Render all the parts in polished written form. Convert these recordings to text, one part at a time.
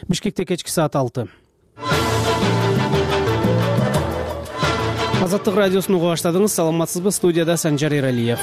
Бишкекте кечки саат 6. Азаттык радиосун уга баштадыңыз. Саламатсызбы? Студияда Санжар Эралиев.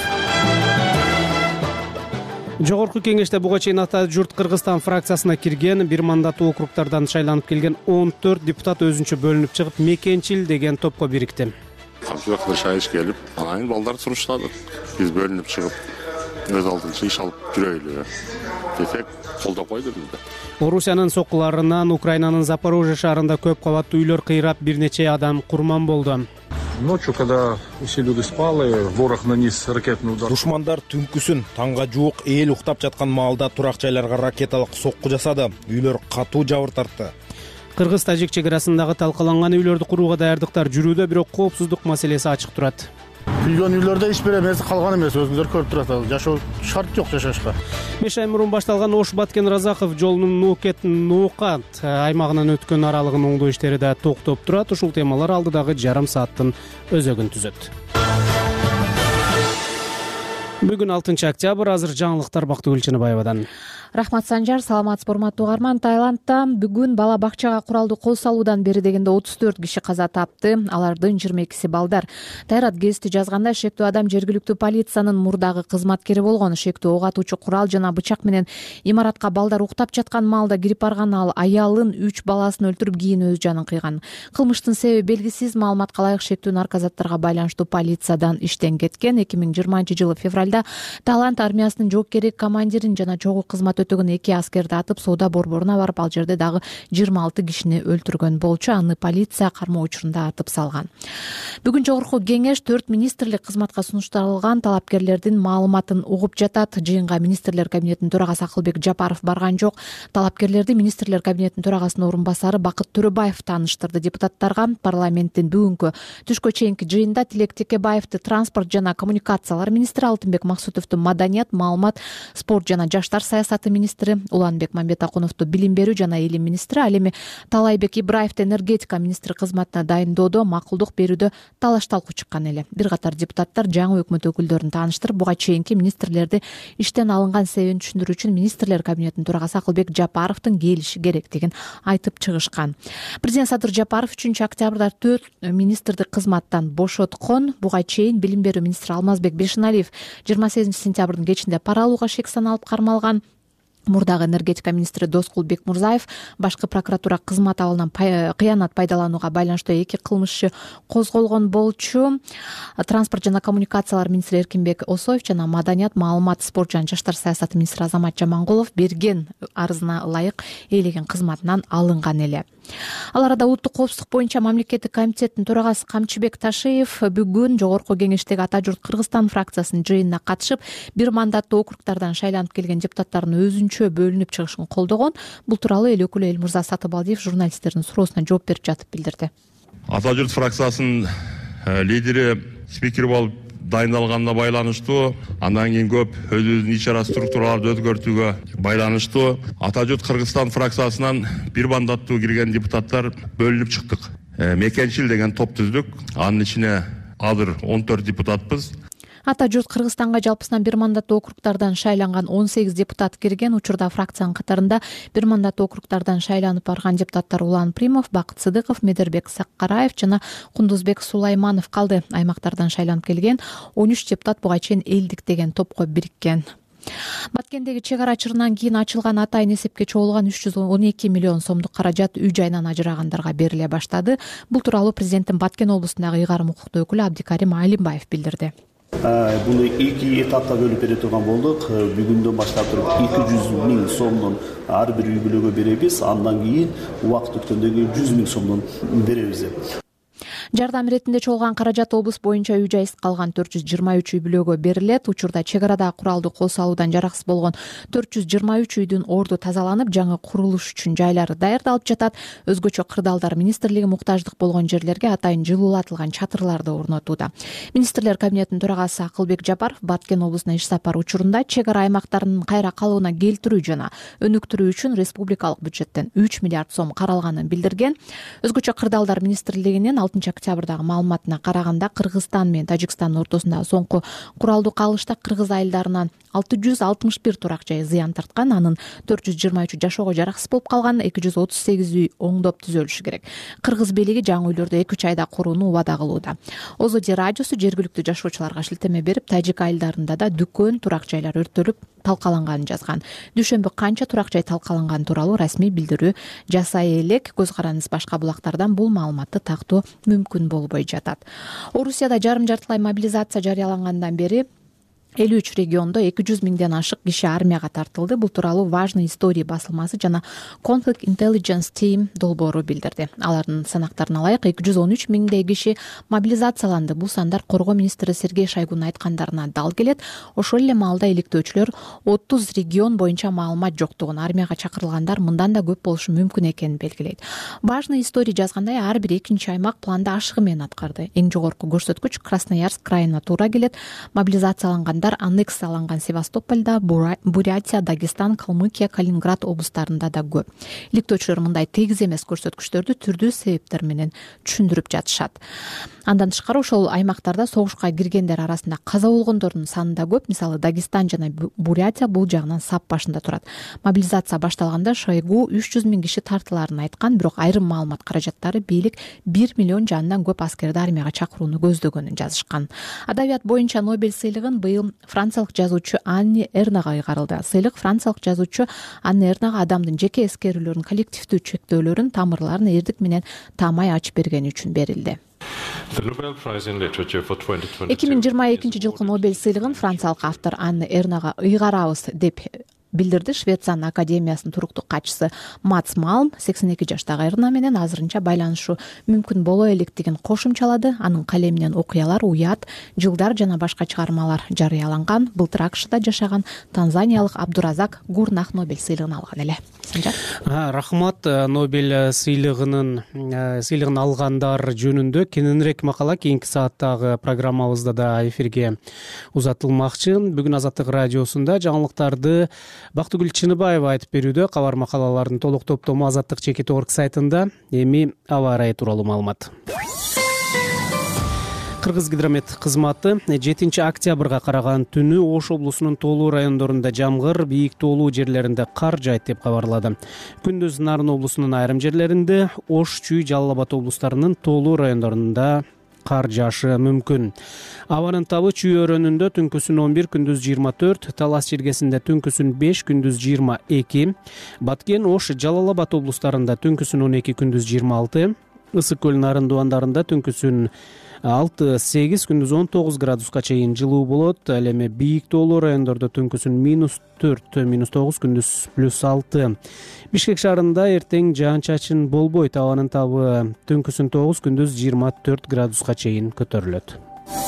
Жогорку кеңеште буга чейин Ата журт Кыргызстан фракциясына кирген, бир мандаттуу округдардан шайланып келген 14 депутат өзүнчө бөлүнүп чыгып, мекенчил деген топко бирикти. Камчыбакта шайыш келип, анан балдар суруштады. Биз бөлүнүп чыгып, өз алдынча иш алып жүрөйлү десек, колдоп койду бизди. Орусиянын соккуларынан Украинанын Запорожье шаарында көп кабаттуу үйлөр кыйрап, бир нече адам курман болду. Ночью, когда все люди спали, ворог нанес ракетный удар. Душмандар түнкүсүн таңга жуук эл уктап жаткан маалда турак жайларга ракеталык сокку жасады. Үйлөр катуу жабыр тартты. Кыргыз-тажик чек арасындагы талкаланган үйлөрдү курууга даярдыктар жүрүүдө, бирок коопсуздук маселеси ачык турат. Күйгөн үйлөрдө иш бере эмес, калган эмес, өзүңүздөр көрүп турасыздар. Жашоо шарт жок жашашка. 5 ай мурун башталган Ош-Баткен Разаков жолунун Нукет аймагынан өткөн аралыгын оңдоо иштери да токтоп турат. Ушул темалар алдыдагы жарым сааттын өзөгүн түзөт. Бүгүн 6 октябрь, азыр жаңылыктар Бактыгүл Чыныбаевадан. Рахмат Санжар, саламатсызбы урматтуу угарман. Таиландда бүгүн бала бакчага куралдуу кол салуудан бери дегенде 34 киши каза тапты. Алардын 22си балдар. Тайрат гезити жазганда, шектүү адам жергиликтүү полициянын мурдагы кызматкери болгон. Шектүү ок атуучу курал жана бычак менен имаратка балдар уктап жаткан маалда кирип барган. Ал аялын 3 баласын өлтүрүп, кийин өз жанын кыйган. Кылмыштын себеби белгисиз. Маалыматка ылайык шектүү наркозаттарга байланыштуу полициядан иштен кеткен. 2020-жылы февралда Таиланд армиясынын жоопкери командирин жана чогуу кызмат өтөгөн 2 аскерди атып, соода борборуна барып, ал жерде дагы 26 кишини өлтүргөн болчу. Аны полиция кармоо учурунда атып салган. Бүгүн жогорку кеңеш 4 министрлик кызматка сунушталган талапкерлердин маалыматын угуп жатат. Жыйынга министрлер кабинетинин төрагасы Акылбек Жапаров барган жок. Талапкерлерди министрлер кабинетинин төрагасынын орун басары Бакыт Төрөбаев тааныштырды. Депутаттарга парламенттин бүгүнкү түшкө чейинки жыйында Тилек Текебаевди транспорт жана коммуникациялар министри, Алтынбек Максутовду маданият, маалымат, спорт жана жаштар саясаты министри, Уланбек Мамбетакуновду билим берүү жана илим министри, ал эми Талайбек Ибраевди энергетика министри кызматына дайындоодо макулдук берүүдө талаш-талкуу чыккан эле. Бир катар депутаттар жаңы өкмөт өкүлдөрүн тааныштырып, буга чейинки министрлерди иштен алынган себебин түшүндүрүү үчүн министрлер кабинетинин төрагасы Акылбек Жапаровдун келиши керектигин айтып чыгышкан. Президент Садыр Жапаров 3 октябрда 4 министрди кызматтан бошоткон. Буга чейин билим берүү министри Алмазбек Бешеналиев 28 сентябрдын кечинде пара алууга шек саналып кармалган. Мурдагы энергетика министри Доскул Бекмурзаев башкы прокуратура кызмат абалынан кыянат пайдаланууга байланыштуу 2 кылмыш иши козголгон болчу. Транспорт жана коммуникациялар министри Эркинбек Осоев жана маданият, маалымат, спорт жана жаштар саясаты министри Азамат Жамангулов берген арызына ылайык ээлеген кызматынан алынган эле. Ал арада улуттук коопсуздук боюнча мамлекеттик комитеттин төрагасы Камчыбек Ташиев бүгүн жогорку кеңештеги Ата журт Кыргызстан фракциясынын жыйынына катышып, бир мандаттуу округдардан шайланып келген депутаттардын өзүнчө бөлүнүп чыгышын колдогон. Бул тууралуу эл өкүлү Элмурза Сатыбалдиев журналисттердин суроосуна жооп берип жатып билдирди. Ата журт фракциясынын лидери спикер болуп дайындалганына байланыштуу, андан кийин көп өзүбүздүн иш-чара структураларды өзгөртүүгө байланыштуу Ата журт Кыргызстан фракциясынан бир мандаттуу кирген депутаттар бөлүнүп чыктык. Мекенчил деген топ түздүк. Анын ичине азыр 14 депутатпыз. Ата журт Кыргызстанга жалпысынан бир мандаттуу округдардан шайланган 18 депутат кирген. Учурда фракциянын катарында бир мандаттуу округдардан шайланып барган депутаттар Улан Примов, Бакыт Сыдыков, Медербек Саккараев жана Кундузбек Сулайманов калды. Аймактардан шайланып келген 13 депутат буга чейин элдик деген топко бириккен. Баткендеги чек ара чырынан кийин ачылган атайын эсепке чогулган 312 миллион сомдук каражат үй жайынан ажырагандарга бериле баштады. Бул тууралуу президенттин Баткен облусундагы ыйгарым укуктуу өкүлү Абдикарим Алимбаев билдирди. Буну 2 этапта бөлүп бере турган болдук. Бүгүндөн баштап туруп 200 миң сомдон ар бир үй бүлөгө беребиз. Андан кийин убакыт өткөндөн кийин 100 миң сомдон беребиз. Жардам иретинде чогулган каражат облус боюнча үй жайсыз калган 423 үй бүлөгө берилет. Учурда чек арада куралдуу кол салуудан жараксыз болгон 423 үйдүн орду тазаланып, жаңы курулуш үчүн жайлары даярдалып жатат. Өзгөчө кырдаалдар министрлиги муктаждык болгон жерлерге атайын жылуулатылган чатырларды орнотууда. Министрлер кабинетинин төрагасы Акылбек Жапаров Баткен облусуна иш сапары учурунда чек ара аймактарынын кайра калыбына келтирүү жана өнүктүрүү үчүн республикалык бюджеттен 3 миллиард сом каралганын билдирген. Өзгөчө кырдаалдар министрлигинин 6 октябрдагы маалыматына караганда Кыргызстан менен Тажикстандын ортосундагы соңку куралдуу кагылышта кыргыз айылдарынан 661 турак жай зыян тарткан, анын 423 жашоого жараксыз болуп калган, 238 үй оңдоп түзөлүшү керек. Кыргыз бийлиги жаңы үйлөрдү 2-3 айда курууну убада кылууда. Озоди радиосу жергиликтүү жашоочуларга шилтеме берип, Тажик айылдарында да дүкөн, турак жайлар өрттөлүп талкаланганын жазган. Дүйшөмбү канча турак жай талкаланганы тууралуу расмий билдирүү жасай элек. Көз караныңыз башка булактардан бул маалыматты тактоо мүмкүн болбой жатат. Орусияда жарым-жартылай мобилизация жарыялангандан бери 53 региондо 200 миңден ашык киши армияга тартылды. Бул тууралуу Важные истории басылмасы жана Conflict Intelligence Team долбоору билдирди. Алардын санактарына ылайык 213 миңдей киши мобилизацияланды. Бул сандар коргоо министри Сергей Шойгунун айткандарына дал келет. Ошол эле маалда иликтөөчүлөр 30 регион боюнча маалымат жоктугун, армияга чакырылгандар мындан да көп болушу мүмкүн экенин белгилейт. Важные истории жазгандай, ар бир экинчи аймак планда ашыгы менен аткарды. Эң жогорку көрсөткүч Красноярск крайына туура келет. Мобилизациялангандар аннексияланган Севастопольда, Бурятия, Дагестан, Калмыкия, Калининград облустарында да көп. Иликтөөчүлөр мындай тегиз эмес көрсөткүчтөрдү түрдүү себептер менен түшүндүрүп жатышат. Андан тышкары ошол аймактарда согушка киргендер арасында каза болгондордун саны да көп. Мисалы Дагестан жана Бурятия бул жагынан сап башында турат. Мобилизация башталганда Шойгу 300 миң киши тартыларын айткан, бирок айрым маалымат каражаттары бийлик 1 миллион жанынан көп аскерди армияга чакырууну көздөгөнүн жазышкан. Адабият боюнча Нобель сыйлыгын быйыл франциялык жазуучу Анни Эрнага ыйгарылды. Сыйлык франциялык жазуучу Анни Эрнага адамдын жеке эскерүүлөрүн, коллективдүү чектөөлөрүн, тамырларын эрдик менен таамай ачып бергени үчүн берилди. 2022 жылкы Нобель сыйлыгын франциялык автор Анни Эрнага ыйгарабыз деп билдирди Швециянын академиясынын туруктуу катчысы Мац Малм. 82 жаштагы Эрна менен азырынча байланышу мүмкүн боло электигин кошумчалады. Анын калеминен окуялар, уят, жылдар жана башка чыгармалар жарыяланган. Былтыр АКШда жашаган танзаниялык Абдуразак Гурнах Нобель сыйлыгын алган эле. Рахмат. Нобель сыйлыгын алгандар жөнүндө кененирээк макала кийинки сааттагы программабызда да эфирге узатылмакчы. Бүгүн Азаттык радиосунда жаңылыктарды Бактыгүл Чыныбаева айтып берүүдө. Кабар макалалардын толук топтому Азаттык.org сайтында. Эми аба ырайы тууралуу маалымат. Кыргызгидромет кызматы 7 октябрга караган түнү Ош облусунун тоолуу райондорунда жамгыр, бийик тоолуу жерлеринде кар жаайт деп кабарлады. Күндүз Нарын облусунун айрым жерлеринде, Ош, Чүй, Жалал Абад облустарынын тоолуу райондорунда кар жаашы мүмкүн. Абанын табы Чүй өрөөнүндө түнкүсүн 11, күндүз 24, Талас жергесинде түнкүсүн 5, күндүз 22, Баткен, Ош, Жалал Абад облустарында түнкүсүн 12, күндүз 26, Ысык көл Нарын дубандарында түнкүсүн 6-8, күндүз 19 градуска чейин жылуу болот. Ал эми бийик тоолуу райондордо түнкүсүн -4, -9, күндүз +6. Бишкек шаарында эртең жаан-чачын болбойт. Абанын табы түнкүсүн 9, күндүз 24 градуска чейин көтөрүлөт.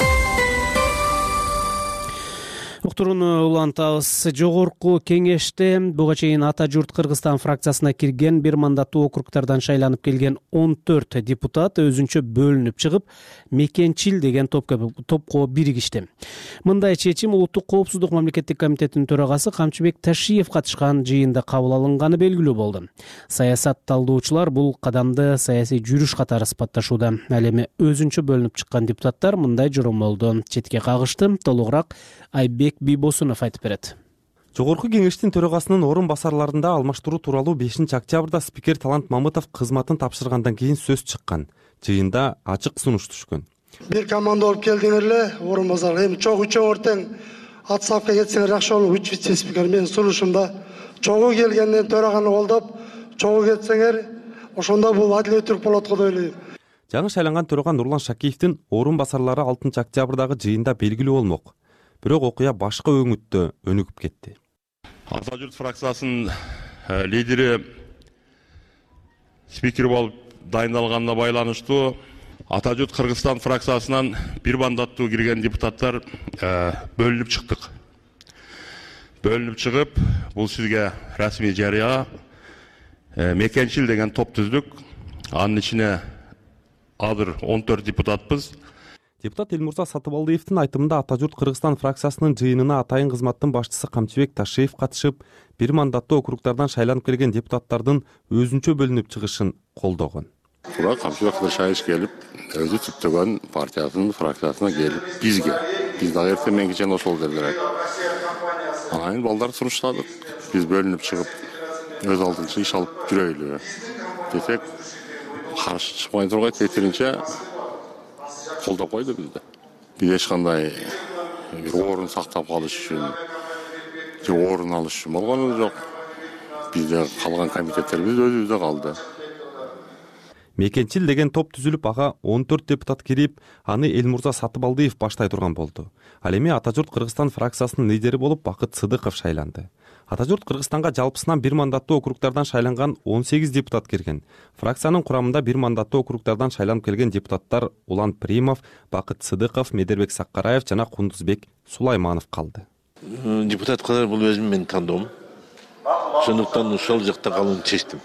Уктурууну улантабыз. Жогорку кеңеште буга чейин Ата журт Кыргызстан фракциясына кирген бир мандаттуу округтардан шайланып келген 14 депутат өзүнчө бөлүнүп чыгып, Мекенчил деген топко биригишти. Мындай чечим Улуттук коопсуздук мамлекеттик комитетинин төрагасы Камчыбек Ташиев катышкан жыйында кабыл алынганы белгилүү болду. Саясат талдоочулар бул кадамды саясий жүрүш катары сыпатташууда. Ал эми өзүнчө бөлүнүп чыккан депутаттар мындай жоромолдон четке кагышты. Толугураак Айбек Бибосунов айтып берет. Жогорку кеңештин төрагасынын орун басарларында алмаштыруу тууралуу 5 октябрда спикер Талант Мамытов кызматын тапшыргандан кийин сөз чыккан. Жыйында ачык сунуш түшкөн. Бир команда болуп келдиңер эле, орун басар. Эми чогуу тең отставка кетсеңер жакшы болот. Үч вице-спикер менин сунушумда чогуу келгенден төраганы колдоп, чогуу кетсеңер, ошондо бул адилеттүүлүк болот го деп ойлойм. Жаңы шайланган төрага Нурлан Шакиевдин орун басарлары 6 октябрдагы жыйында белгилүү болмок. Бирок окуя башка өңүттө өнүгүп кетти. Ата журт фракциясынын лидери спикер болуп дайындалганына байланыштуу Ата журт Кыргызстан фракциясынан бир мандаттуу кирген депутаттар бөлүнүп чыктык. Бөлүнүп чыгып, бул сизге расмий жарыя Мекенчил деген топ түздүк. Анын ичине азыр 14 депутатпыз. Депутат Элмурза Сатыбалдиевдин айтымында Ата журт Кыргызстан фракциясынын жыйынына атайын кызматтын башчысы Камчыбек Ташиев катышып, бир мандаттуу округтардан шайланып келген депутаттардын өзүнчө бөлүнүп чыгышын колдогон. Тура Камчыбек Кыдыршаевич келип, өзү түптөгөн партиясынын фракциясына келип, биз дагы эртең менен кечен ошол дедилер. Анан балдар суруштадык. Биз бөлүнүп чыгып, өз алдынча иш алып жүрөйлү десек, каршы чыкпай тургай тетиринче колдоп койду бизди. Биз эч кандай бир орун сактап калыш үчүн же орун алыш үчүн болгону жок. Бизде калган комитеттерибиз өзүбүздө калды. Мекенчил деген топ түзүлүп, ага 14 депутат кирип, аны Элмурза Сатыбалдиев баштай турган болду. Ал эми Ата журт Кыргызстан фракциясынын лидери болуп Бакыт Сыдыков шайланды. Ата журт Кыргызстанга жалпысынан 1 мандаттуу округдардан шайланган 18 депутат кирген. Фракциянын курамында 1 мандаттуу округдардан шайланып келген депутаттар Улан Примов, Бакыт Сыдыков, Медербек Саккараев жана Кундузбек Сулайманов калды. Депутат кадar бул өзүм менин тандоом. Ошондуктан ошол жакта калууну чечтим.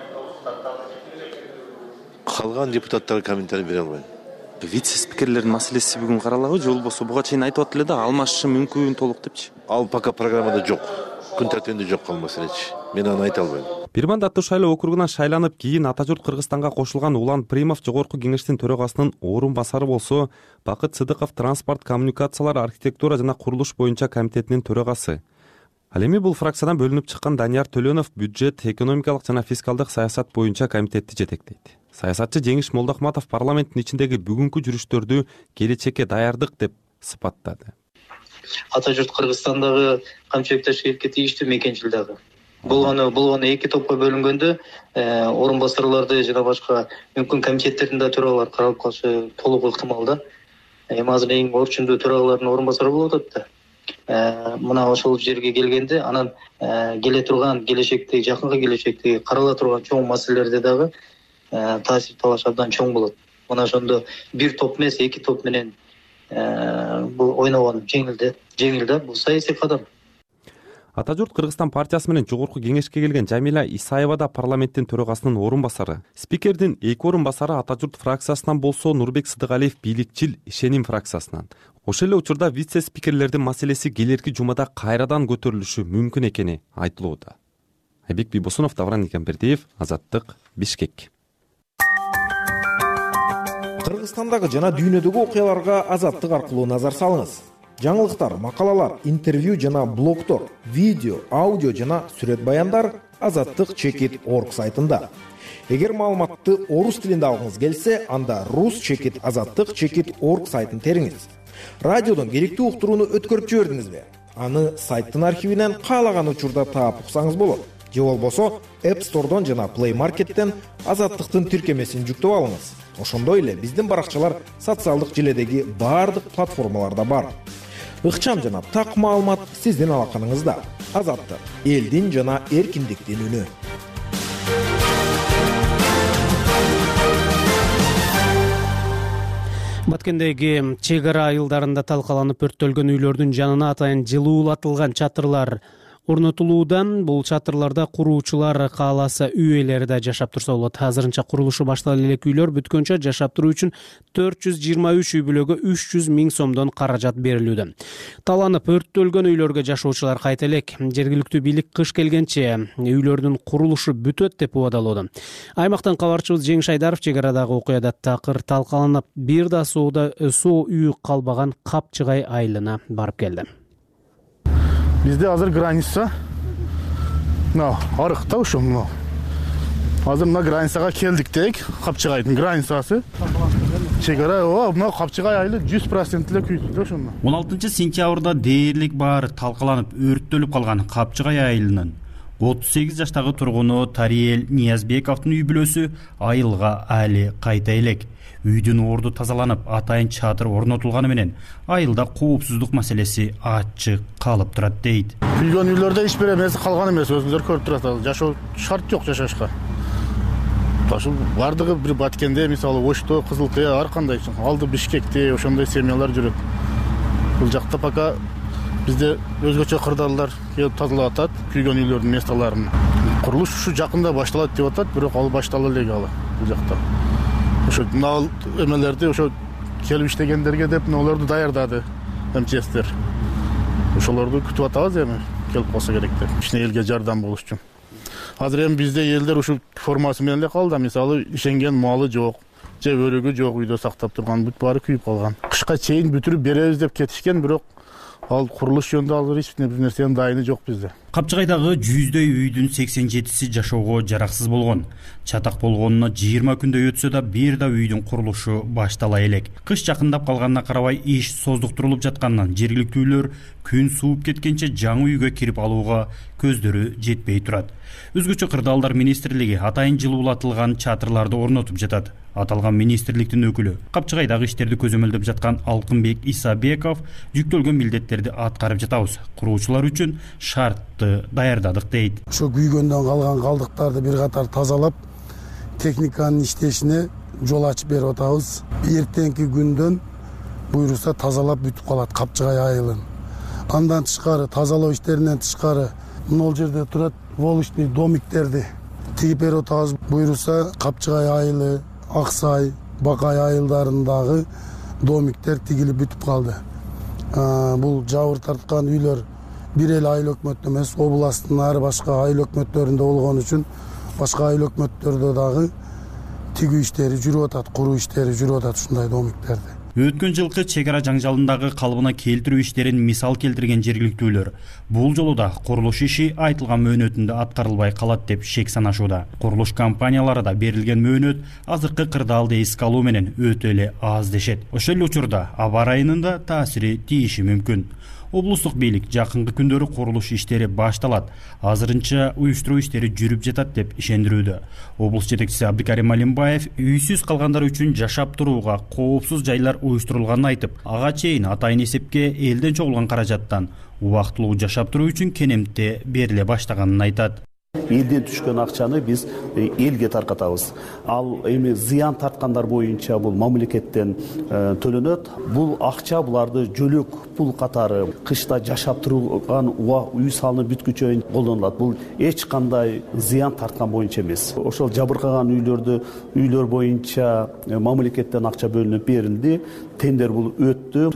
Калган депутаттар комментарий бере албайм. Вице-спикерлердин маселеси бүгүн каралабы же болбосо буга чейин айтып аттылар да алмашышы мүмкүн толук депчи. Ал пока программада жок. Күн тартибинде жок кал маселечи. Мен аны айта албайм. 1 мандаттуу шайлоо округунан шайланып, кийин Ата журт Кыргызстанга кошулган Улан Примов жогорку кеңештин төрагасынын орун басары болсо, Бакыт Сыдыков транспорт, коммуникациялар, архитектура жана курулуш боюнча комитетинин төрагасы. Ал эми бул фракциядан бөлүнүп чыккан Данияр Төлөнов бюджет, экономикалык жана фискалдык саясат боюнча комитетти жетектейт. Саясатчы Жеңиш Молдохматов парламенттин ичиндеги бүгүнкү жүрүштөрдү келечекке даярдык деп сыпаттады. Ата журт Кыргызстандагы Камчыбек Ташкентке тийиштүү мекенчил дагы. Болгону эки топко бөлүнгөндө орун басарларды жана башка мүмкүн комитеттердин да төрагалары каралып калышы толук ыктымал да. Эми азыр эң орчундуу төрагалардын орун басары болуп атат да. Мына ошол жерге келгенде анан келе турган келечекте, жакынкы келечекте карала турган чоң маселелерде дагы таасир талаш абдан чоң болот. Мына ошондо бир топ эмес, эки топ менен бул ойногон жеңил да, бул саясий кадам. Ата журт Кыргызстан партиясы менен жогорку кеңешке келген Жамиля Исаева да парламенттин төрагасынын орун басары. Спикердин эки орун басары Ата журт фракциясынан болсо, Нурбек Сыдыгалиев бийликчил Ишеним фракциясынан. Ошол эле учурда вице-спикерлердин маселеси келерки жумада кайрадан көтөрүлүшү мүмкүн экени айтылууда. Айбек Бибосунов, Давран Никамбердиев, Азаттык, Бишкек. Кыргызстандагы жана дүйнөдөгү окуяларга Азаттык аркылуу назар салыңыз. Жаңылыктар, макалалар, интервью жана блогтор, видео, аудио жана сүрөт баяндар azattik.org сайтында. Эгер маалыматты орус тилинде алгыңыз келсе, анда rus.azattik.org сайтын териңиз. Радиодон керектүү уктурууну өткөрүп жибердиңизби? Аны сайттын архивинен каалаган учурда таап уксаңыз болот. Же болбосо App Store'дон жана Play Market'тен Азаттыктын тиркемесин жүктөп алыңыз. Ошондой эле биздин баракчалар социалдык желедеги баардык платформаларда бар. Ыкчам жана так маалымат сиздин алаканыңызда. Азаттык, элдин жана эркиндиктин үнү. Баткендеги чек ара айылдарында талкаланып өрттөлгөн үйлөрдүн жанына атайын жылуулатылган чатырлар орнотулуудан. Бул чатырларда куруучулар кааласа үй ээлери да жашап турса болот. Азырынча курулушу башталып элек үйлөр бүткөнчө жашап туруу үчүн 423 үй бүлөгө 300 000 сомдон каражат берилүүдө. Таланып өрттөлгөн үйлөргө жашоочулар кайта элек. Жергиликтүү бийлик кыш келгенче үйлөрдүн курулушу бүтөт деп убадалоодо. Аймактан кабарчыбыз Жеңиш Айдаров чек арадагы окуяда такыр талкаланып, бир да суу үй калбаган Капчыгай айылына барып келди. Bizde hazır granitsa, arıkta uşum. Hazır buna granitsaga keldik deyik, Kapçıgay'ın granitsası. Çekara o, buna Kapçıgay aylı 100%'le küyütüldü uşumla. 16 sentябрда дээрлик баары талкаланып өрттөлүп калган Капчыгай айылынын 38 жаштагы тургуну Тариел Ниязбековдун үй бүлөсү айылга али кайта элек. Үйдүн орду тазаланып, атайын чатыр орнотулганы менен айылда коопсуздук маселеси ачык калып турат дейт. Күйгөн үйлөрдө эч бир эмеси калган эмес, өзүңүздөр көрүп турасыздар. Жашоо шарт жок жашашка. Ошол бардыгы бир Баткенде, мисалы Ошто, Кызылкыя, ар кандай алды Бишкекте ошондой семьялар жүрөт. Бул жакта пока бизде өзгөчө кырдаалдар келип тазалап атат күйгөн үйлөрдүн месталарын. Курулуш ушу жакында башталат деп атат, бирок ал баштала элек алы бул жакта. Ошо нал эмелерди ошо келип иштегендерге деп нолорду даярдады МЧСтер. Ошолорду күтүп атабыз эми келип калса керек деп. Ичине элге жардам болуш үчүн. азыр эми бизде элдер ушул формасы менен эле калды. Мисалы ишенген малы жок же өрөгү жок, үйдө сактап турган бүт баары күйүп калган. Кышка чейин бүтүрүп беребиз деп кетишкен, бирок ал курулуш жөнүндө азыр эч бир нерсенин дайыны жок бизде. Капчыгайдагы 100дөй үйдүн 87си жашоого жараксыз болгон. Чатак болгонуна 20 күндөй өтсө да бир да үйдүн курулушу баштала элек. Кыш жакындап калганына карабай иш создуктурулуп жатканынан жергиликтүүлөр күн сууп кеткенче жаңы үйгө кирип алууга көздөрү жетпей турат. Өзгөчө Кырдаалдар министрлиги атайын жылуулатылган чатырларды орнотуп жатат. Аталган министрликтин өкүлү Капчыгайдагы иштерди көзөмөлдөп жаткан Алкынбек Исабеков жүктөлгөн милдеттерди аткарып жатабыз. Куруучулар үчүн шартты даярдадык дейт. Ошо күйгөндөн калган калдыктарды бир катар тазалап, техниканын иштешине жол ачып берип атабыз. Эртеңки күндөн буйруса тазалап бүтүп калат Капчыгай айылын. Андан тышкары тазалоо иштеринен тышкары мына жерде турат волочный домиктерди тигип берип атабыз. Буйруса Капчыгай айылы, Аксай, Бакай айылдарындагы домиктер тигилип бүтүп калды. Бул жабыр тарткан үйлөр бир эле айыл өкмөттө эмес, областтын ар башка айыл өкмөттөрүндө болгон үчүн башка айыл өкмөттөрдө дагы тигүү иштери жүрүп атат, куруу иштери жүрүп атат ушундай домиктерди. Өткөн жылкы чек ара жаңжалындагы калыбына келтирүү иштерин мисал келтирген жергиликтүүлөр бул жолу да курулуш иши айтылган мөөнөтүндө аткарылбай калат деп шек санашууда. Курулуш компаниялары да берилген мөөнөт азыркы кырдаалды эске алуу менен өтө эле аз дешет. Ошол эле учурда аба ырайынын да таасири тийиши мүмкүн. Облустук бийлик жакынкы күндөрү курулуш иштери башталат. Азырынча уюштуруу иштери жүрүп жатат деп ишендирүүдө. Облус жетекчиси Абдыкарим Алимбаев үйсүз калгандар үчүн жашап турууга коопсуз жайлар уюштурулганын айтып, ага чейин атайын эсепке элден чогулган каражаттан убактылуу жашап туруу үчүн кенемте бериле баштаганын айтат. Элден түшкөн акчаны биз элге таркатабыз. Ал эми зыян тарткандар боюнча бул мамлекеттен төлөнөт. Бул акча буларды жөлөк пул катары кышта жашап турган үй салынып бүткүчө колдонулат. Бул эч кандай зыян тарткан боюнча эмес. Ошол жабыркаган үйлөр боюнча мамлекеттен акча бөлүнүп берилди. Тендер бул өттү.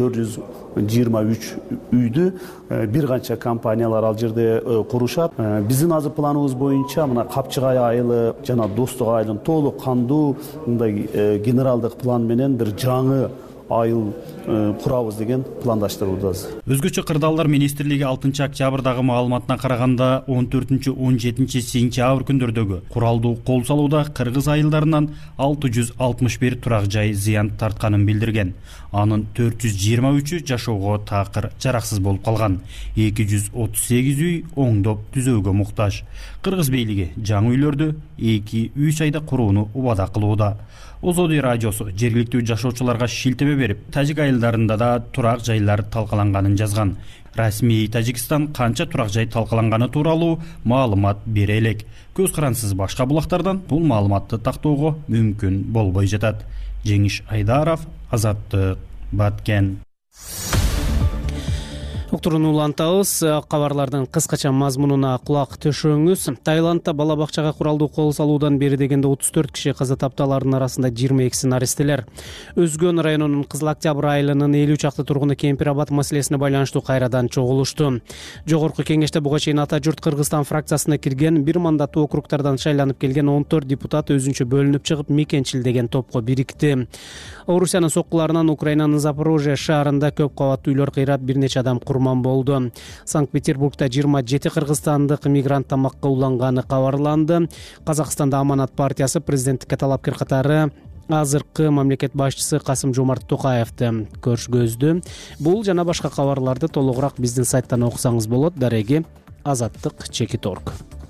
423 үйдү бир канча компаниялар ал жерде курушат. Биздин азыр планыбыз боюнча мына Капчыгай айылы жана Достук айылын толук кандуу мындай генералдык план менен бир жаңы айыл курабыз деген пландаштыруудабыз. Өзгөчө Кырдаалдар министрлиги 6-октябрдагы маалыматына караганда 14-17 сентябрь күндөрдөгү куралдуу кол салууда кыргыз айылдарынан 661 турак жай зыян тартканын билдирген. Анын 423-үй жашоого такыр жараксыз болуп калган. 238 үй оңдоп түзөөгө муктаж. Кыргыз бийлиги жаңы үйлөрдү 2-3 айда курууну убада кылууда. Озоди радиосу жергиликтүү жашоочуларга шилтеме берип, тажик айылдарында да турак жайлар талкаланганын жазган. Расмий Тажикстан канча турак жай талкаланганы тууралуу маалымат бере элек. Көз карансыз башка булактардан бул маалыматты тактоого мүмкүн болбой жатат. Жеңиш Айдаров, Азаттык, Баткен. Уктурууну улантабыз. Кабарлардын кыскача мазмунуна кулак төшөңүз. Таиландда бала бакчага куралдуу кол салуудан бери дегенде 34 киши каза тапты, алардын арасында 22 наристелер. Өзгөн районунун Кызыл Октябрь айылынын 50 чакты тургуну Кемпир-Абад маселесине байланыштуу кайрадан чогулушту. Жогорку кеңеште буга чейин Ата журт Кыргызстан фракциясына кирген 1 мандаттуу округтардан шайланып келген 14 депутат өзүнчө бөлүнүп чыгып мекенчил деген топко бирикти. Орусиянын соккуларынан Украинанын Запорожье шаарында көп кабаттуу үйлөр кыйрап, бир нече адам курман болду. Санкт-Петербургда 27 кыргызстандык мигрант тамакка уланганы кабарланды. Казакстанда Аманат партиясы президенттикке талапкер катары азыркы мамлекет башчысы Касым-Жомарт Токаевди көргөздү. Бул жана башка кабарларды толугураак биздин сайттан окусаңыз болот. Дареги Азаттык.org.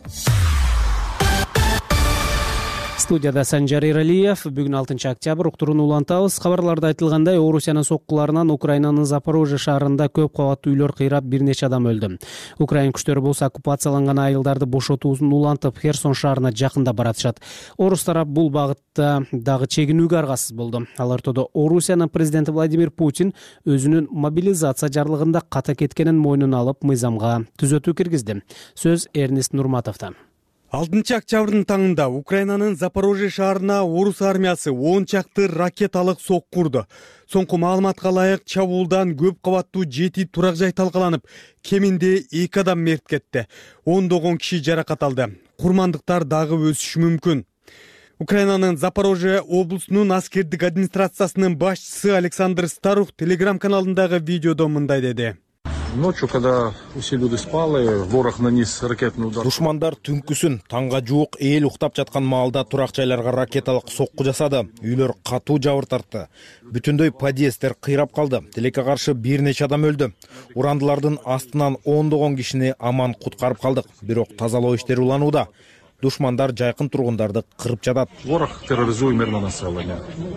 Студияда Санжар Иралиев. Бүгүн 6-октябрь уктурууну улантабыз. Кабарларда айтылгандай, Орусиянын соккуларынан Украинанын Запорожье шаарында көп кабаттуу үйлөр кыйрап, бир нече адам өлдү. Украин күчтөрү болсо оккупацияланган айылдарды бошотуусун улантып, Херсон шаарына жакында баратышат. Орус тарап бул багытта дагы чегинүүгө аргасыз болду. Ал ортодо Орусиянын президенти Владимир Путин өзүнүн мобилизация жарлыгында ката кеткенин мойнуна алып, мыйзамга түзөтүү киргизди. Сөз Эрнест Нурматовдон. 6 октябрдын таңында Украинанын Запорожье шаарына орус армиясы 10 чакты ракеталык сокку урду. Соңку маалыматка ылайык чабуулдан көп кабаттуу 7 турак жай талкаланып, кеминде 2 адам мерт кетти. 10 киши жаракат алды. Курмандыктар дагы өсүшү мүмкүн. Украинанын Запорожье облусунун аскердик администрациясынын башчысы Александр Старух телеграм-каналындагы видеодо мындай деди. Ночью, когда все люди спали, ворог нанес ракетный удар. Душмандар түнкүсүн таңга жуук эл уктап жаткан маалда турак жайларга ракеталык сокку жасады. Үйлөр катуу жабыр тартты. Бүтүндөй подъезддер кыйрап калды. Тилекке каршы бир нече адам өлдү. Урандылардын астынан 10 кишини аман куткарып калдык. Бирок тазалоо иштери уланууда. Душмандар жайкын тургундарды кырып жатат. Ворог терроризует мирное население.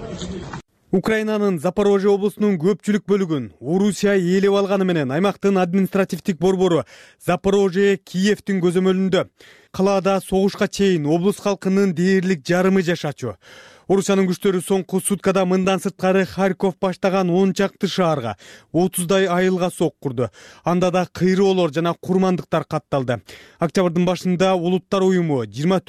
Украинанын Запорожье облусунун көпчүлүк бөлүгүн Орусия ээлеп алганы менен аймактын административдик борбору Запорожье Киевдин көзөмөлүндө. Калаада согушка чейин облус халкынын дээрлик жарымы жашачу. Орусиянын күчтөрү соңку суткада мындан сырткары Харьков баштаган 10 чакты шаарга 30дай айылга сокку урду. Анда да кыйроолор жана курмандыктар катталды. Октябрдын башында Улуттар уюму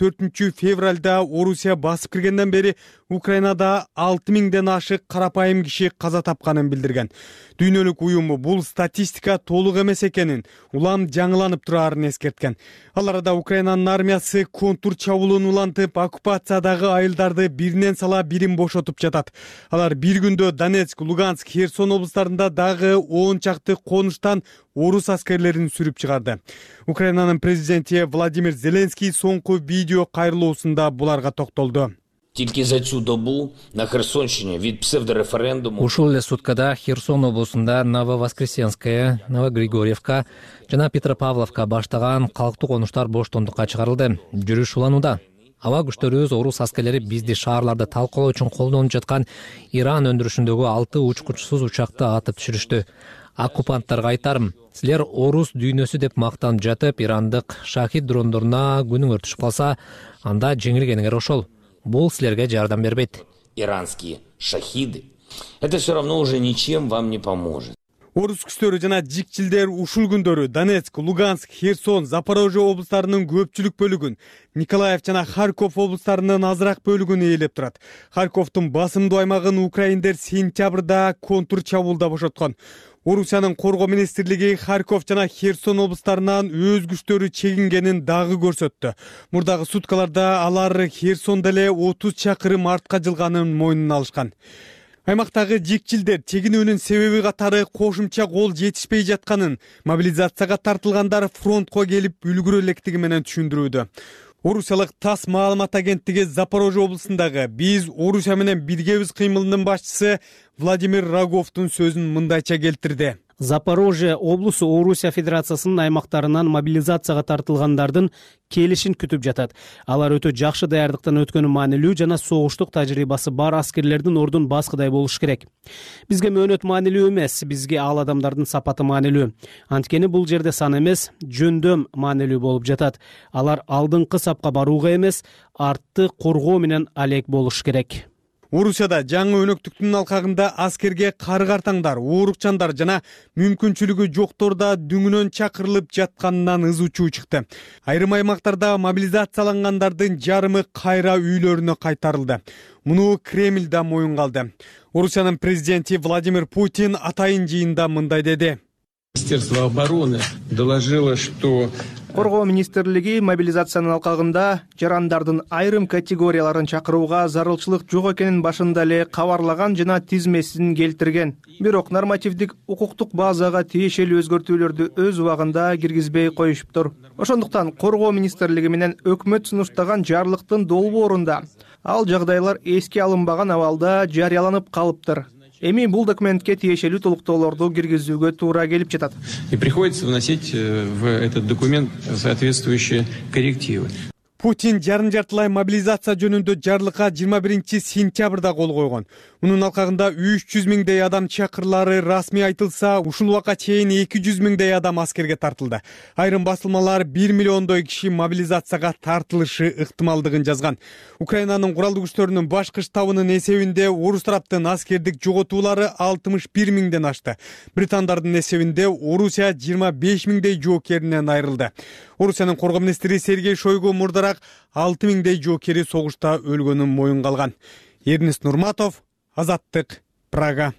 24 февралда Орусия басып киргенден бери Украинада 6000ден ашык карапайым киши каза тапканын билдирген. Дүйнөлүк уюму бул статистика толук эмес экенин, улам жаңыланып турарын эскерткен. Ал арада Украинанын армиясы контур чабуулун улантып, оккупациядагы айылдарды биринен сала бирин бошотуп жатат. Алар бир күндө Донецк, Луганск, Херсон облустарында дагы 10 чакты конуштан орус аскерлерин сүрүп чыгарды. Украинанын президенти Владимир Зеленский соңку видео кайрылуусунда буларга токтолду. Тільки за цю добу на Херсонщині від псевдореферендуму ушул эле суткада Херсон облусунда Нововоскресенская, Новогригорьевка жана Петропавловка баштаган калктуу конуштар боштондукка чыгарылды. Жүрүш уланууда. Аба күчтөрүбүз орус аскерлери бизди шаарларды талкалоо үчүн колдонуп жаткан Иран өндүрүшүндөгү 6 учкучсуз учакты атып түшүрүштү. Оккупанттарга айтарым, силер орус дүйнөсү деп мактанып жатып, ирандык шахид дрондоруна күнүңөр түшүп калса, анда жеңилгениңер ошол. Бул силерге жардам бербейт. Иранские шахиды. Это все равно уже ничем вам не поможет. Орус күчтөрү жана жикчилдер ушул күндөрү Донецк, Луганск, Херсон, Запорожье облустарынын көпчүлүк бөлүгүн, Николаев жана Харьков облустарынын азыраак бөлүгүн ээлеп турат. Харьковдун басымдуу аймагын украиндер сентябрда контур чабуулда бошоткон. Орусиянын коргоо министрлиги Харьков жана Херсон облустарынан өз күчтөрү чегингенин дагы көрсөттү. Мурдагы суткаларда алар Херсонда эле 30 чакырым артка жылганын мойнуна алышкан. Аймактагы жикчилдер чегинүүнүн себеби катары кошумча кол жетишпей жатканын, мобилизацияга тартылгандар фронтко келип үлгүрө электиги менен түшүндүрүүдө. Орусиялык ТАСС маалымат агенттиги Запорожье облусундагы «Биз Орусия менен биргебиз» кыймылынын башчысы Владимир Роговдун сөзүн мындайча келтирди. Запорожье облусу Орусия Федерациясынын аймактарынан мобилизацияга тартылгандардын келишин күтүп жатат. Алар өтө жакшы даярдыктан өткөнү маанилүү жана согуштук тажрыйбасы бар аскерлердин ордун баскыдай болуш керек. Бизге мөөнөт маанилүү эмес, бизге ал адамдардын сапаты маанилүү. Анткени бул жерде сан эмес, жөндөм маанилүү болуп жатат. Алар алдыңкы сапка барууга эмес, артты коргоо менен алек болуш керек. Орусияда жаңы өнөктүктүн алкагында аскерге кары-картаңдар, оорукчандар жана мүмкүнчүлүгү жоктор да дүңүнөн чакырылып жатканынан ызучуу чыкты. Айрым аймактарда мобилизациялангандардын жарымы кайра үйлөрүнө кайтарылды. Муну Кремль да моюнга алды. Орусиянын президенти Владимир Путин атайын жыйында мындай деди. Министерство обороны доложило, что Коргоо министрлиги мобилизациянын алкагында жарандардын айрым категорияларын чакырууга зарылчылык жок экенин башында эле кабарлаган жана тизмесин келтирген. Бирок нормативдик укуктук базага тиешелүү өзгөртүүлөрдү өз убагында киргизбей коюшуптур. Ошондуктан Коргоо министрлиги менен өкмөт сунуштаган жарлыктын долбоорунда ал жагдайлар эске алынбаган абалда жарыяланып калыптыр. Эми бул документке тиешелүү толуктоолорду киргизүүгө туура келип жатат. И приходится вносить в этот документ соответствующие коррективы. Путин жарым-жартылай мобилизация жөнүндө жарлыкка 21 сентябрда кол койгон. Мунун алкагында 300 миңдей адам чакырылары расмий айтылса, ушул убакка чейин 200 миңдей адам аскерге тартылды. Айрым басылмалар 1 миллиондой киши мобилизацияга тартылышы ыктымалдыгын жазган. Украинанын куралдуу күчтөрүнүн башкы штабынын эсебинде орус тараптын аскердик жоготуулары 61 миңден ашты. Британдардын эсебинде Орусия 25 миңдей жоокеринен айрылды. Орусиянын коргоо министри Сергей Шойгу мурдараак 6000дей жоокери согушта өлгөнүн моюнга алган. Эрнест Нурматов, Азаттык, Прага.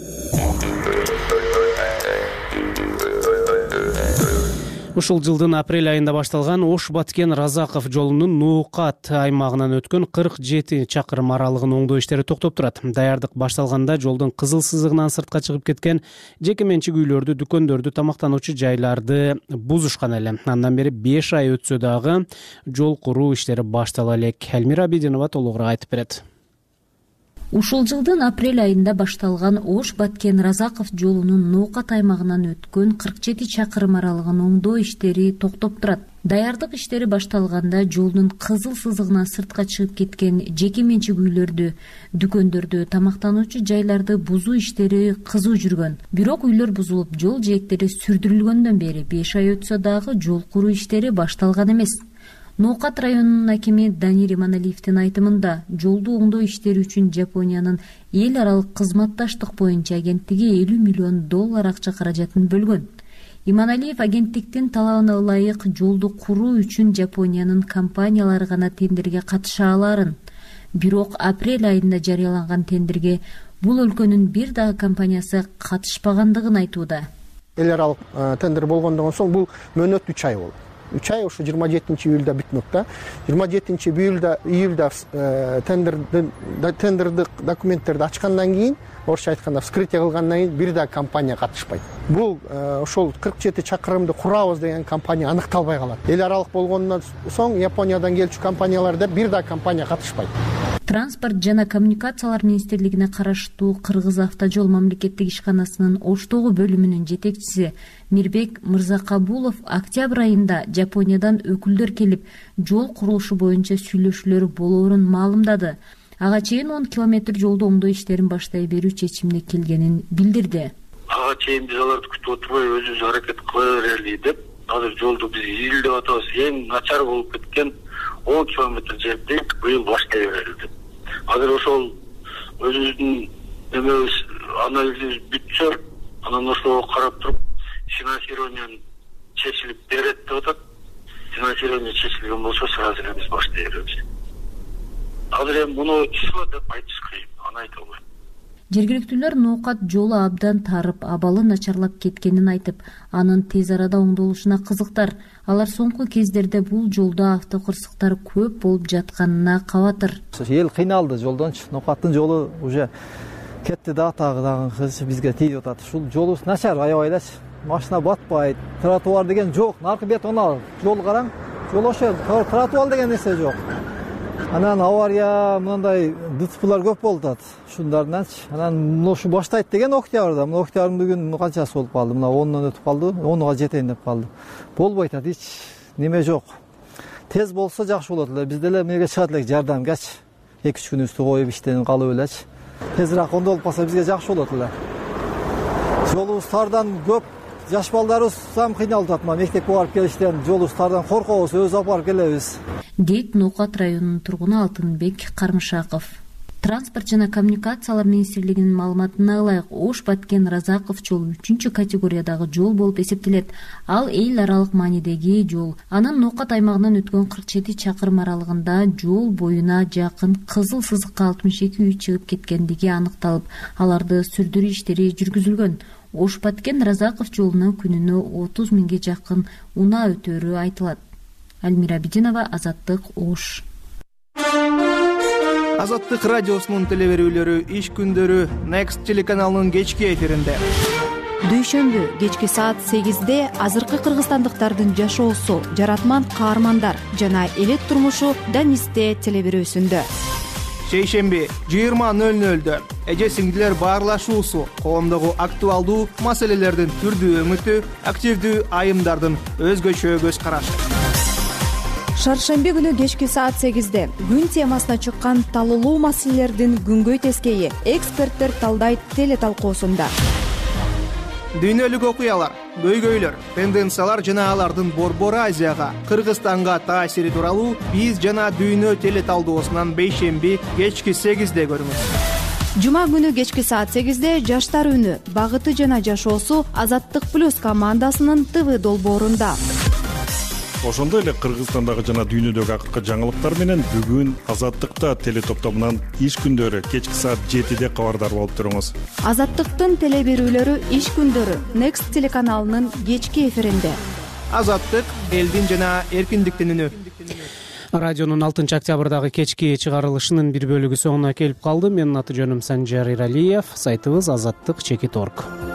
Ушул жылдын апрель айында башталган Ош-Баткен-Разаков жолунун Нуукат аймагынан өткөн 47 чакырым аралыгын оңдоо иштери токтоп турат. Даярдык башталганда жолдун кызыл сызыгынан сыртка чыгып кеткен жеке менчик үйлөрдү, дүкөндөрдү, тамактануучу жайларды бузушкан эле. Андан бери 5 ай өтсө дагы жол куруу иштери баштала элек. Элмира Абидинова толугураак айтып берет. Ушул жылдын апрель айында башталган Ош-Баткен-Разаков жолунун Нуукат аймагынан өткөн 47 чакырым аралыгын оңдоо иштери токтоп турат. Даярдык иштери башталганда жолдун кызыл сызыгынан сыртка чыгып кеткен жеке менчик үйлөрдү, дүкөндөрдү, тамактануучу жайларды бузуу иштери кызуу жүргөн. Бирок үйлөр бузулуп, жол жээктери сүрдүрүлгөндөн бери 5 ай өтсө дагы жол куруу иштери башталган эмес. Нуукат районунун акими Данир Иманалиевдин айтымында, жолду оңдоо иштери үчүн Жапониянын эл аралык кызматташтык боюнча агенттиги $50 миллион акча каражатын бөлгөн. Иманалиев агенттиктин талабына ылайык жолду куруу үчүн Жапониянын компаниялары гана тендерге катыша аларын. Бирок апрель айында жарыяланган тендерге бул өлкөнүн бир дагы компаниясы катышпагандыгын айтууда. Эл аралык тендер болгондон соң бул мөөнөт 3 ай болду. 3 ай ушу 27 июлда бүтмөк да. 27 июлда тендердик документтерди ачкандан кийин, орусча айтканда вскрытие кылгандан кийин бир да компания катышпайт. Бул ошол 47 чакырымды курабыз деген компания аныкталбай калат. Эл аралык болгондон соң Япониядан келчү компанияларда бир да компания катышпайт. Транспорт жана коммуникациялар министрлигине караштуу Кыргыз автожол мамлекеттик ишканасынын Оштогу бөлүмүнүн жетекчиси Мирбек Мырзакабулов октябрь айында Жапониядан өкүлдөр келип, жол курулушу боюнча сүйлөшүүлөр болоорун маалымдады. Ага чейин 10 километр жолду оңдоо иштерин баштай берүү чечимине келгенин билдирди. Ага чейин биз аларды күтүп отурбай өзүбүз аракет кыла берели деп, азыр жолду биз ийл деп атабыз. Эң начар болуп кеткен 10 километр жерди быйыл баштай берели деп. Азыр ошол өзүбүздүн эмебиз анализибиз бүтсө, анан ошого карап туруп финансирование чечилип берет деп атат. Финансирование чечилген болсо сразу эле биз баштай беребиз. Азыр эми муну числа деп айтыш кыйын, аны айта албайм. Жергиликтүүлөр Нуукат жолу абдан тарып, абалы начарлап кеткенин айтып, анын тез арада оңдолушуна кызыктар. Алар соңку кездерде бул жолдо автокырсыктар көп болуп жатканына кабатыр. Эл кыйналды жолдончу. Нуукаттын жолу уже кетти дагы бизге тийип атат. Ушул жолу начар аябайлачы. Машина батпайт, тротуар деген жок, наркы бетон жол караң. Жол ошо тротуар деген нерсе жок. Анан авария мындай ДТПлар көп болуп атат. Ушундарданчы. Анан ушу баштайт деген октябрда. Мына октябрдын бүгүн канчасы болуп калды? Мына 10дон өтүп калды, 10га жетейин деп калды. Болбойт атат, эч неме жок. Тез болсо жакшы болот эле. Биз деле эмеге чыгат элек жардамгачы. 2-3 күнүбүздү коюп иштен калып элечи. Тезирээк оңдолуп калса бизге жакшы болот эле. Жолубуз тардан көп. Жаш балдарыбыз сам кыйналып атат. Мектепке барып келиштен жолубуздардан коркобуз, өзү алып барып келебиз. Дейт Нуукат районунун тургуну Алтынбек Кармышаков. Транспорт жана коммуникациялар министрлигинин маалыматына ылайык, Ош-Баткен-Разаков жолу 3-категориядагы жол болуп эсептелет. Ал эл аралык маанидеги жол. Анын Нуукат аймагынан өткөн 47 чакырым аралыгында жол боюна жакын кызыл сызыкка 62 үй чыгып кеткендиги аныкталып, аларды сүрдүрүү иштери жүргүзүлгөн. Ош-Баткен-Разаков жолуна күнүнө 30 миңге жакын унаа өтөрү айтылат. Элмира Абидинова, Азаттык, Ош. Азаттык радиосунун телеберүүлөрү иш күндөрү Next телеканалынын кечки эфиринде. Дүйшөмбү кечки саат 8-де азыркы кыргызстандыктардын жашоосу, жаратман каармандар жана элет турмушу Данисте телеберүүсүндө. Шейшемби 20:00 эже сиңдилер баарлашуусу, коомдогу актуалдуу маселелердин түрдүү өңүтү, активдүү айымдардын өзгөчө көз карашы. Шаршемби күнү кечки саат 8-де күн темасына чыккан талуулуу маселелердин күнгөй тескейи эксперттер талдайт теле талкуусунда. Дүйнөлүк окуялар, көйгөйлөр, тенденциялар жана алардын Борбор Азияга, Кыргызстанга таасири тууралуу биз жана дүйнө теле талдоосунан бейшемби кечки 8-де көрүңүз. Жума күнү кечки саат 8-де жаштар үнү, багыты жана жашоосу Азаттык плюс командасынын ТВ долбоорунда. ошондой эле Кыргызстандагы жана дүйнөдөгү акыркы жаңылыктар менен бүгүн Азаттыкта теле топтомунан иш күндөрү кечки саат 7-де кабардар болуп туруңуз. Азаттыктын теле берүүлөрү иш күндөрү Next телеканалынын кечки эфиринде. Азаттык элдин жана эркиндиктин үнү. Радионун 6-октябрдагы кечки чыгарылышынын бир бөлүгү соңуна келип калды. Менин аты жөнүм Санжар Иралиев. Сайтыбыз azattik.org.